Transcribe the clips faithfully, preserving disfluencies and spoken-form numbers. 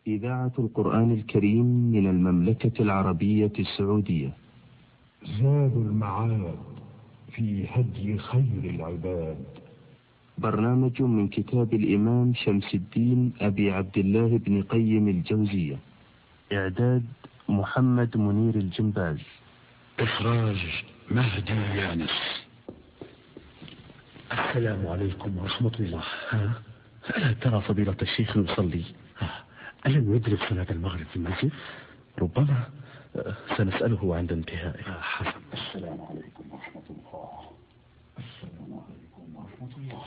إذاعة القرآن الكريم من المملكة العربية السعودية. زاد المعاد في هدي خير العباد. برنامج من كتاب الإمام شمس الدين أبي عبد الله بن قيم الجوزية. إعداد محمد منير الجنباز. إخراج مهدي يانس. السلام عليكم ورحمة الله. ها؟ ألا ترى فضيلة الشيخ يصلي؟ ألم يدرك صلاة المغرب في المسجد؟ ربما سنسأله عند انتهائه. حسن. السلام عليكم ورحمة الله. السلام عليكم ورحمة الله.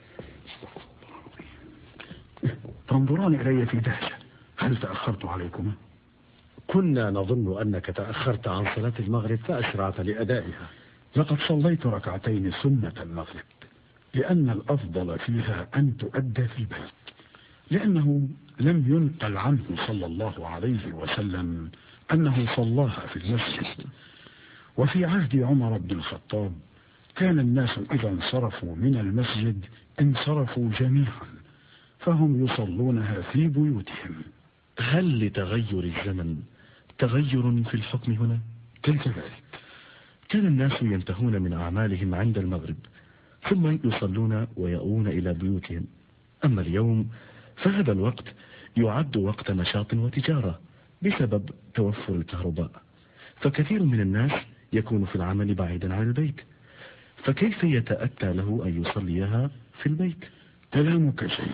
تنظران إلي في دهشة. هل تأخرت عليكم؟ كنا نظن أنك تأخرت عن صلاة المغرب فأسرعت لأدائها. لقد صليت ركعتين سنة المغرب لأن الأفضل فيها أن تؤدى في البيت، لأنه لم ينقل عنه صلى الله عليه وسلم أنه صلاها في المسجد. وفي عهد عمر بن الخطاب كان الناس إذا انصرفوا من المسجد انصرفوا جميعا، فهم يصلونها في بيوتهم. هل لتغير الزمن تغير في الحكم هنا؟ كذلك كان الناس ينتهون من أعمالهم عند المغرب ثم يصلون ويأوون إلى بيوتهم. أما اليوم فهذا الوقت يعد وقت نشاط وتجارة بسبب توفر الكهرباء، فكثير من الناس يكون في العمل بعيدا عن البيت، فكيف يتأتى له أن يصليها في البيت؟ كلامك جيد.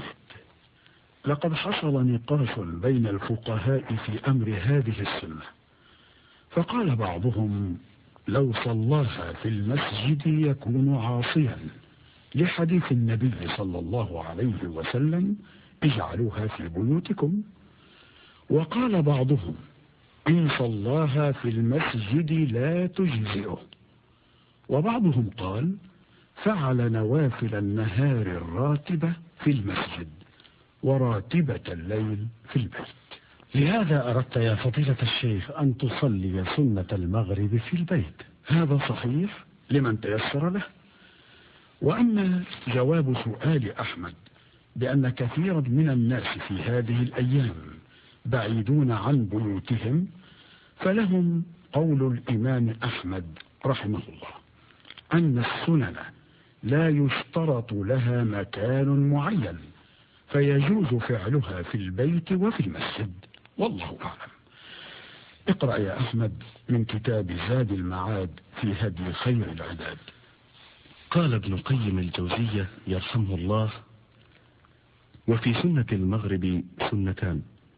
لقد حصل نقاش بين الفقهاء في أمر هذه السنة، فقال بعضهم لو صلاها في المسجد يكون عاصيا لحديث النبي صلى الله عليه وسلم اجعلوها في بيوتكم. وقال بعضهم إن صلاها في المسجد لا تجزئه. وبعضهم قال فعل نوافل النهار الراتبة في المسجد وراتبة الليل في البيت. لهذا أردت يا فضيلة الشيخ أن تصلي سنة المغرب في البيت؟ هذا صحيح لمن تيسر له. وأما جواب سؤال أحمد بأن كثيرا من الناس في هذه الأيام بعيدون عن بيوتهم، فلهم قول الإمام أحمد رحمه الله أن السنن لا يشترط لها مكان معين، فيجوز فعلها في البيت وفي المسجد، والله أعلم. اقرأ يا أحمد من كتاب زاد المعاد في هدي خير العباد. قال ابن قيم الجوزية يرحمه الله: وفي سنة المغرب سنتان،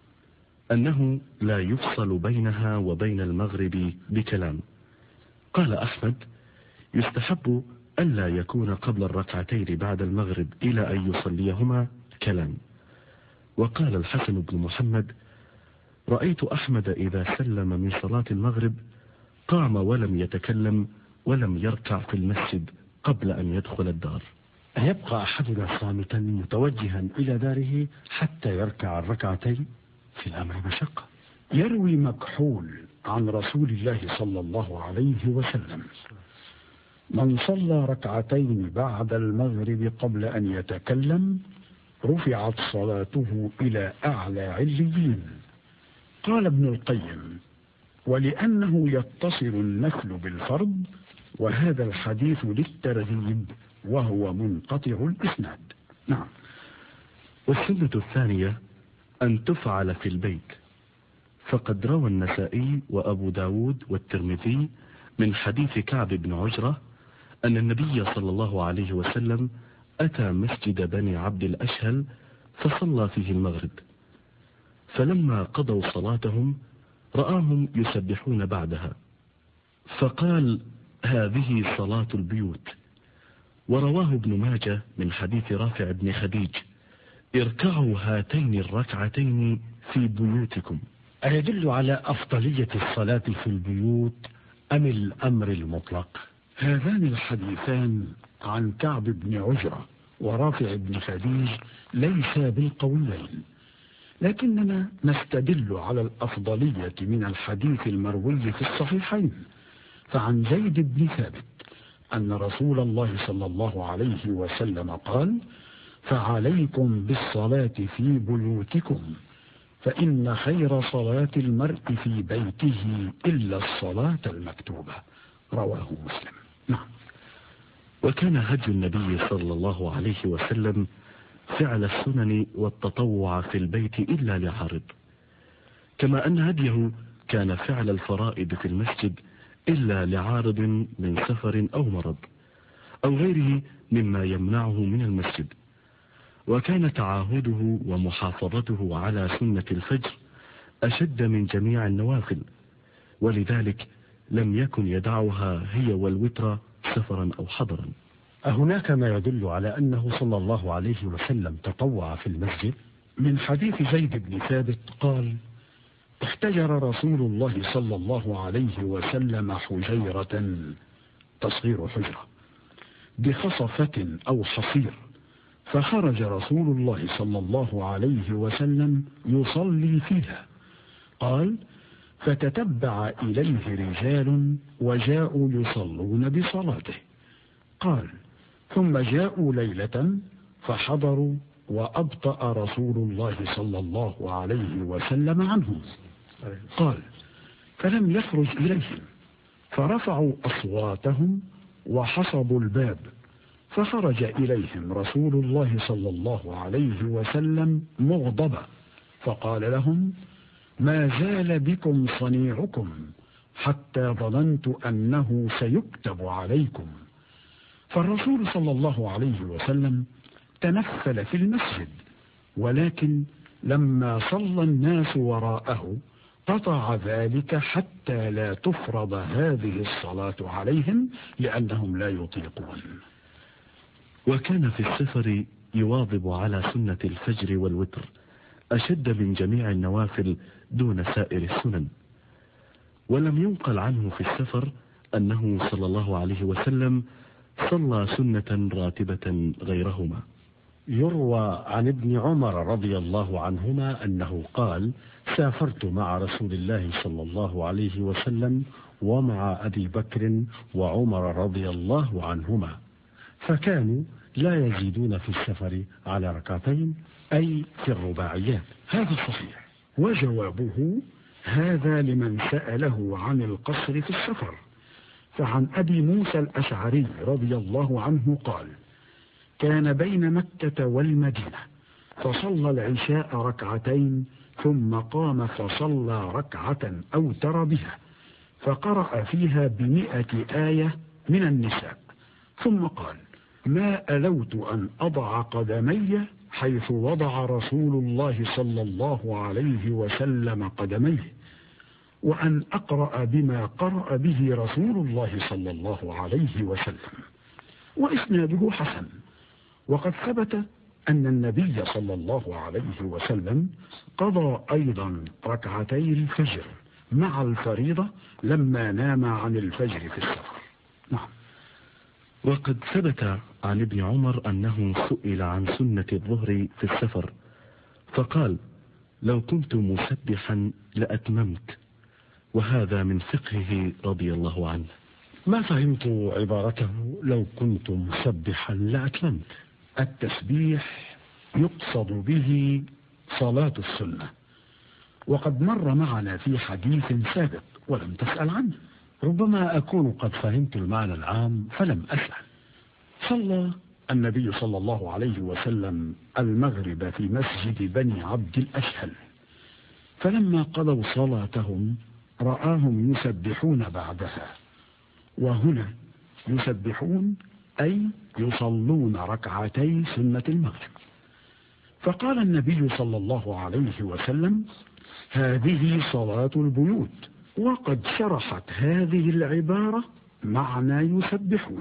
أنه لا يفصل بينها وبين المغرب بكلام. قال أحمد: يستحب ألا يكون قبل الركعتين بعد المغرب إلى أن يصليهما كلام. وقال الحسن بن محمد: رأيت أحمد إذا سلم من صلاة المغرب قام ولم يتكلم ولم يركع في المسجد قبل أن يدخل الدار. يبقى أحدنا صامتا متوجها إلى داره حتى يركع الركعتين؟ في الأمر مشقة. يروي مكحول عن رسول الله صلى الله عليه وسلم: من صلى ركعتين بعد المغرب قبل أن يتكلم رفعت صلاته إلى أعلى عليين. قال ابن القيم: ولأنه يتصل النفل بالفرض، وهذا الحديث للترغيب وهو منقطع الإسناد. نعم. والسنة الثانية أن تفعل في البيت، فقد روى النسائي وأبو داود والترمذي من حديث كعب بن عجرة أن النبي صلى الله عليه وسلم أتى مسجد بني عبد الأشهل فصلى فيه المغرب، فلما قضوا صلاتهم رآهم يسبحون بعدها، فقال: هذه صلاة البيوت. ورواه ابن ماجه من حديث رافع بن خديج: اركعوا هاتين الركعتين في بيوتكم. أيدل على أفضلية الصلاة في البيوت أم الأمر المطلق؟ هذان الحديثان عن كعب بن عجرة ورافع بن خديج ليس بالقويين، لكننا نستدل على الأفضلية من الحديث المروي في الصحيحين. فعن زيد بن ثابت أن رسول الله صلى الله عليه وسلم قال: فعليكم بالصلاة في بيوتكم، فإن خير صلاة المرء في بيته إلا الصلاة المكتوبة. رواه مسلم. نعم. وكان هدي النبي صلى الله عليه وسلم فعل السنن والتطوع في البيت إلا لعارض، كما أن هديه كان فعل الفرائض في المسجد إلا لعارض من سفر أو مرض أو غيره مما يمنعه من المسجد. وكان تعاهده ومحافظته على سنة الفجر أشد من جميع النوافل، ولذلك لم يكن يدعها هي والوتر سفرا أو حضرا. أهناك ما يدل على أنه صلى الله عليه وسلم تطوع في المسجد؟ من حديث زيد بن ثابت قال: احتجر رسول الله صلى الله عليه وسلم حجيرة، تصغير حجرة، بخصفة أو حصير، فخرج رسول الله صلى الله عليه وسلم يصلي فيها. قال: فتتبع إليه رجال وجاءوا يصلون بصلاته. قال: ثم جاءوا ليلة فحضروا وأبطأ رسول الله صلى الله عليه وسلم عنهم. قال: فلم يخرج إليهم فرفعوا أصواتهم وحصبوا الباب، فخرج إليهم رسول الله صلى الله عليه وسلم مغضبا، فقال لهم: ما زال بكم صنيعكم حتى ظننت أنه سيكتب عليكم. فالرسول صلى الله عليه وسلم تنفل في المسجد، ولكن لما صلى الناس وراءه قطع ذلك حتى لا تفرض هذه الصلاة عليهم لأنهم لا يطيقون. وكان في السفر يواظب على سنة الفجر والوتر أشد من جميع النوافل دون سائر السنن. ولم ينقل عنه في السفر أنه صلى الله عليه وسلم صلى سنة راتبة غيرهما. يروى عن ابن عمر رضي الله عنهما أنه قال: سافرت مع رسول الله صلى الله عليه وسلم ومع أبي بكر وعمر رضي الله عنهما، فكانوا لا يزيدون في السفر على ركعتين، أي في الرباعيات. هذا صحيح. وجوابه هذا لمن سأله عن القصر في السفر. فعن أبي موسى الأشعري رضي الله عنه قال: كان بين مكة والمدينة فصلى العشاء ركعتين ثم قام فصلى ركعة أوتر بها، فقرأ فيها بمئة آية من النساء، ثم قال: ما ألوت أن أضع قدمي حيث وضع رسول الله صلى الله عليه وسلم قدميه، وأن أقرأ بما قرأ به رسول الله صلى الله عليه وسلم. وإسناده حسن. وقد ثبت أن النبي صلى الله عليه وسلم قضى أيضا ركعتي الفجر مع الفريضة لما نام عن الفجر في السفر. نعم. وقد ثبت عن ابن عمر أنه سئل عن سنة الظهر في السفر فقال: لو كنت مسبحا لأتممت، وهذا من فقهه رضي الله عنه. ما فهمت عبارته لو كنت مسبحا لأتممت؟ التسبيح يقصد به صلاة السنة، وقد مر معنا في حديث سابق ولم تسأل عنه. ربما أكون قد فهمت المعنى العام فلم أسأل. صلى النبي صلى الله عليه وسلم المغرب في مسجد بني عبد الأشهل، فلما قضوا صلاتهم رآهم يسبحون بعدها. وهنا يسبحون أي يصلون ركعتي سنة المغرب. فقال النبي صلى الله عليه وسلم: هذه صلاة البيوت. وقد شرحت هذه العبارة معنى يسبحون.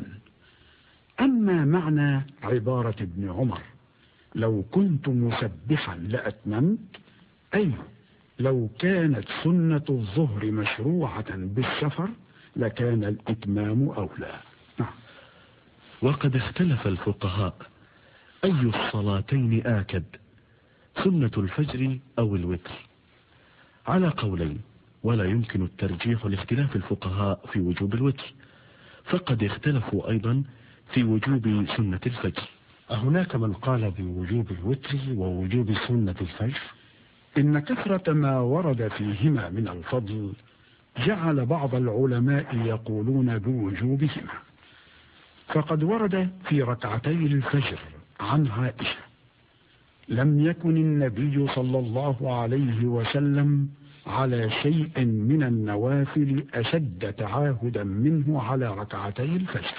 أما معنى عبارة ابن عمر لو كنت مسبحا لأتممت، أي لو كانت سنة الظهر مشروعة بالسفر لكان الإتمام أولى. نعم. وقد اختلف الفقهاء أي الصلاتين آكد، سنة الفجر أو الوتر، على قولين، ولا يمكن الترجيح لاختلاف الفقهاء في وجوب الوتر، فقد اختلفوا أيضا في وجوب سنة الفجر. أهناك من قال بوجوب الوتر ووجوب سنة الفجر؟ إن كثرة ما ورد فيهما من الفضل جعل بعض العلماء يقولون بوجوبهما، فقد ورد في ركعتي الفجر عن عائشة: لم يكن النبي صلى الله عليه وسلم على شيء من النوافل أشد تعاهدا منه على ركعتي الفجر.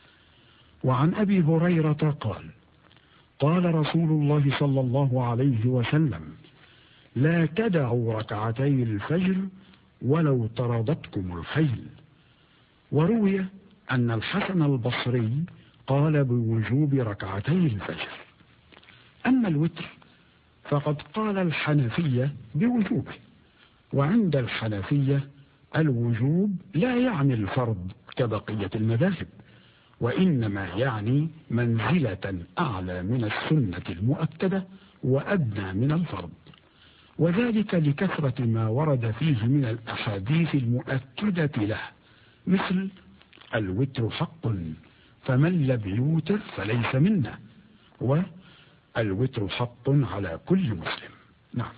وعن أبي هريرة قال: قال رسول الله صلى الله عليه وسلم: لا تدعوا ركعتي الفجر ولو طردتكم الخيل. وروي أن الحسن البصري قال بوجوب ركعتي الفجر. أما الوتر فقد قال الحنفية بوجوبه، وعند الحنفية الوجوب لا يعني الفرض كبقية المذاهب، وإنما يعني منزلة أعلى من السنة المؤكدة وأدنى من الفرض، وذلك لكثرة ما ورد فيه من الأحاديث المؤكدة له، مثل: الوتر حق فمن لم يوتر فليس منا، والوتر حق على كل مسلم. نعم.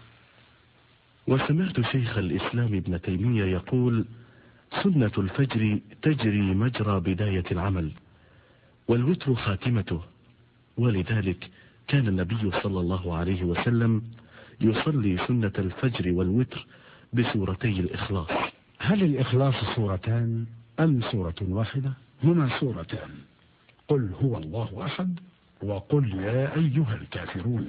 وسمعت شيخ الإسلام ابن تيمية يقول: سنة الفجر تجري مجرى بداية العمل، والوتر خاتمته، ولذلك كان النبي صلى الله عليه وسلم يصلي سنة الفجر والوتر بسورتي الإخلاص. هل الإخلاص سورتان أم سورة واحدة؟ هما سورتان: قل هو الله أحد، وقل يا أيها الكافرون.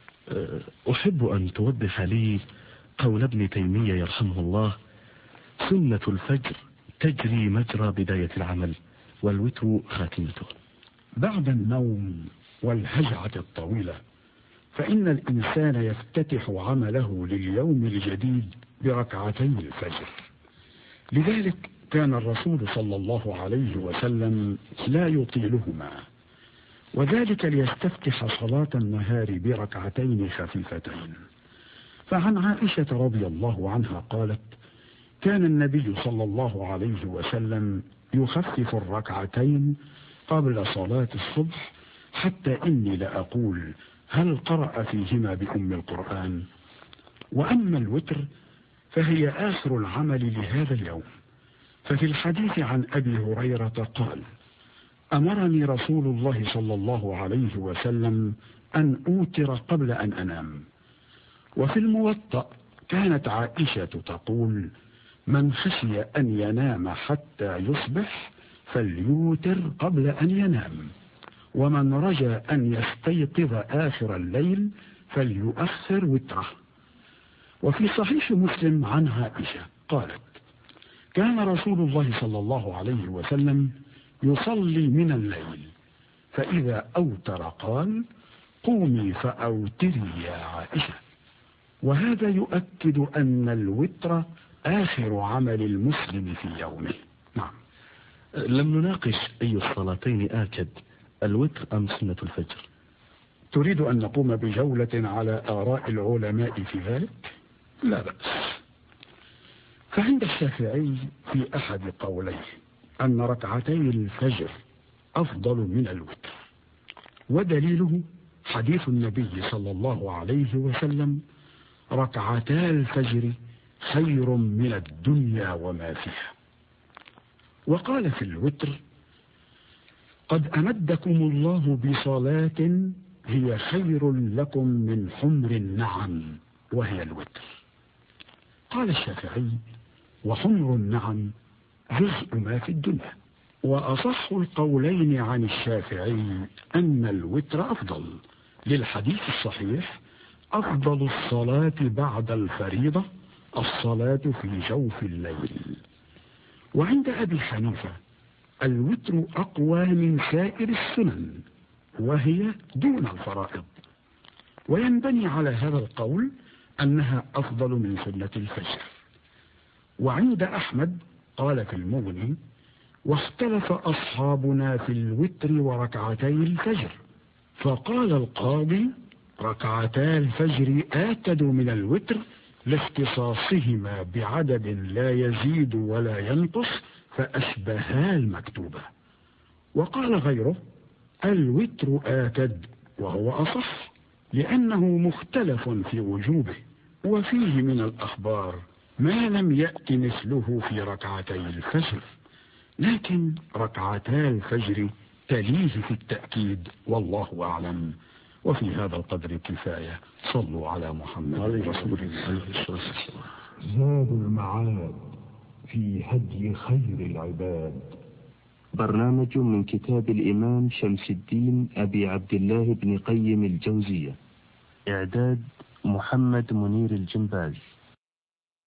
أحب أن توضح لي قول ابن تيمية يرحمه الله: سنة الفجر تجري مجرى بداية العمل، والوتر خاتمته. بعد النوم والهجعة الطويلة فإن الإنسان يفتتح عمله لليوم الجديد بركعتي الفجر. لذلك كان الرسول صلى الله عليه وسلم لا يطيلهما، وذلك ليستفتح صلاة النهار بركعتين خفيفتين. فعن عائشة رضي الله عنها قالت: كان النبي صلى الله عليه وسلم يخفف الركعتين قبل صلاة الصبح، حتى إني لأقول: هل قرأ فيهما بأم القرآن؟ وأما الوتر فهي آخر العمل لهذا اليوم. ففي الحديث عن أبي هريرة قال: أمرني رسول الله صلى الله عليه وسلم أن أوتر قبل أن أنام. وفي الموطأ كانت عائشة تقول: من خشي أن ينام حتى يصبح فليوتر قبل أن ينام، ومن رجى أن يستيقظ آخر الليل فليؤخر وتره. وفي صحيح مسلم عن عائشة قالت: كان رسول الله صلى الله عليه وسلم يصلي من الليل، فإذا أوتر قال: قومي فأوتري يا عائشة. وهذا يؤكد أن الوتر آخر عمل المسلم في يومه. نعم. لم نناقش أي الصلاتين آكد، الوتر أم سنة الفجر؟ تريد أن نقوم بجولة على آراء العلماء في ذلك؟ لا بأس. فعند الشافعي في أحد قوليه أن ركعتي الفجر أفضل من الوتر، ودليله حديث النبي صلى الله عليه وسلم: ركعتا الفجر خير من الدنيا وما فيها. وقال في الوتر: قد أمدكم الله بصلاة هي خير لكم من حمر النعم، وهي الوتر. قال الشافعي: وحمر النعم جزء ما في الدنيا. وأصح القولين عن الشافعي أن الوتر أفضل، للحديث الصحيح: أفضل الصلاة بعد الفريضة الصلاة في جوف الليل. وعند أبي حنيفة الوتر أقوى من سائر السنن، وهي دون الفرائض، وينبني على هذا القول أنها أفضل من سنة الفجر. وعند أحمد قال في المغني: واختلف أصحابنا في الوتر وركعتي الفجر، فقال القاضي: ركعتا الفجر آكد من الوتر لاختصاصهما بعدد لا يزيد ولا ينقص فأشبها المكتوبة. وقال غيره: الوتر آكد، وهو أصح لأنه مختلف في وجوبه، وفيه من الأخبار ما لم يأت مثله في ركعتي الفجر، لكن ركعتا الفجر تليه في التأكيد، والله أعلم. وفي هذا القدر كفاية. صلوا على محمد رسول الله. زاد المعاد في هدي خير العباد. برنامج من كتاب الإمام شمس الدين أبي عبد الله بن قيم الجوزية. إعداد محمد منير الجنباز.